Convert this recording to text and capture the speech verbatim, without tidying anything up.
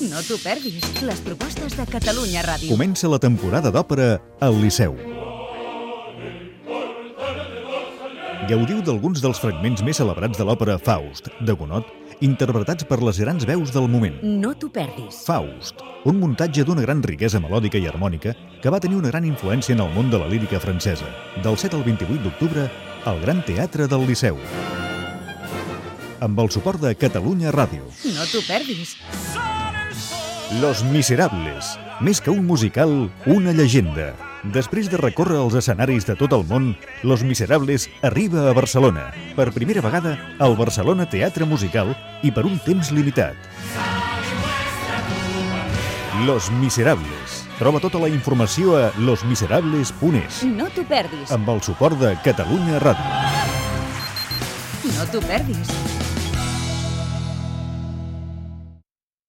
No t'ho perdis, les propostes de Catalunya Ràdio. Comença la temporada d'òpera al Liceu. Gaudiu d'alguns dels fragments més celebrats de l'òpera Faust, de Gounod, interpretats per les grans veus del moment. No t'ho perdis. Faust, un muntatge d'una gran riquesa melòdica i harmònica que va tenir una gran influència en el món de la lírica francesa, del set al vint-i-vuit d'octubre al Gran Teatre del Liceu. Amb el suport de Catalunya Ràdio. No t'ho perdis. Los Miserables, més que un musical, una llegenda. Després de recórrer els escenaris de tot el món, Los Miserables arriba a Barcelona, per primera vegada al Barcelona Teatre Musical i per un temps limitat. Los Miserables. Troba tota la informació a los miserables punt es. No t'ho perdis. Amb el suport de Catalunya Ràdio. No t'ho perdis.